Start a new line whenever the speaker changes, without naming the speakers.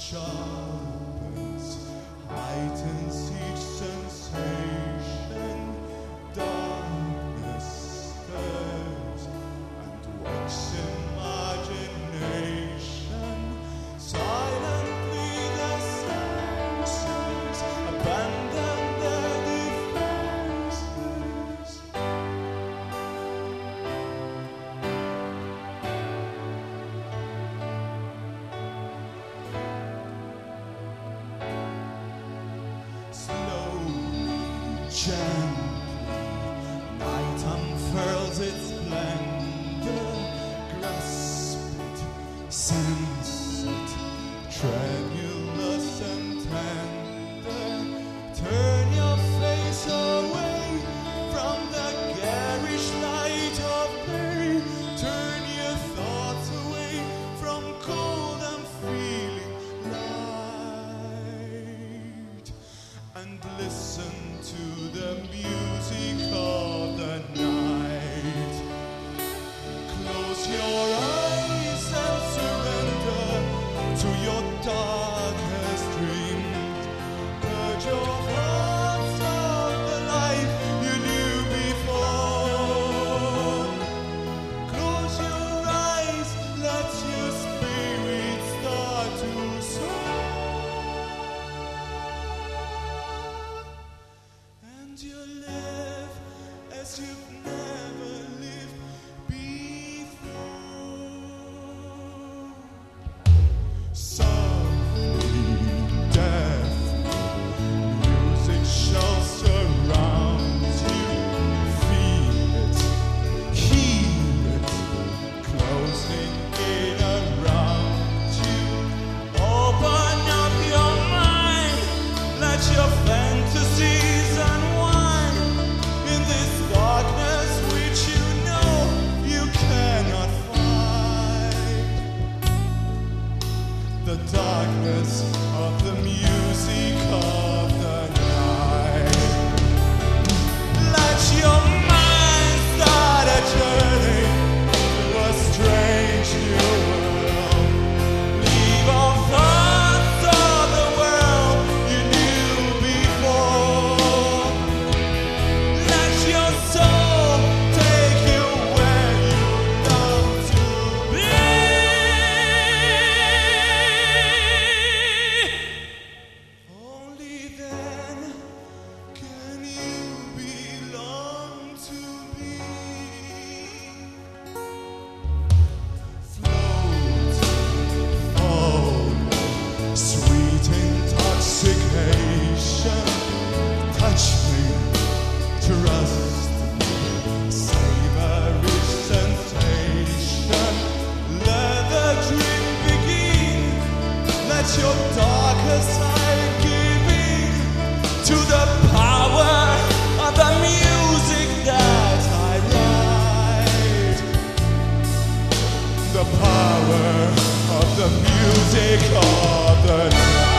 sharpens, heightens each sensation. Darkness stirs and wakes imagination. Silently the senses abandon their defenses. Gently, night unfurls its splendor. Grasp it, sense it, tremulous and tender. Turn your face away from the garish light of day. Turn your thoughts away from cold and feeling light, and listen to the music of the night. Close your eyes and surrender to your darkest dreams. Purge your thoughts of the life you knew before. Close your eyes, let your spirit start to soar. And you live as you've never lived before. Softly, deathly, music shall surround you. Feel it, hear it, closing in around you. Open up your mind, let your fantasies unwind in this darkness which you know you cannot fight. The darkness of the music of the night. Let your mind start a journey to a strange new world. Leave all thoughts of the world you knew before. Let your soul take you where you love to be. Only then can you belong to me. Float, forward, sweet intoxication. Touch me, trust me, savor each sensation. Let the dream begin. Let your darker side give in to the power of the music that I write. The power of the music of the night.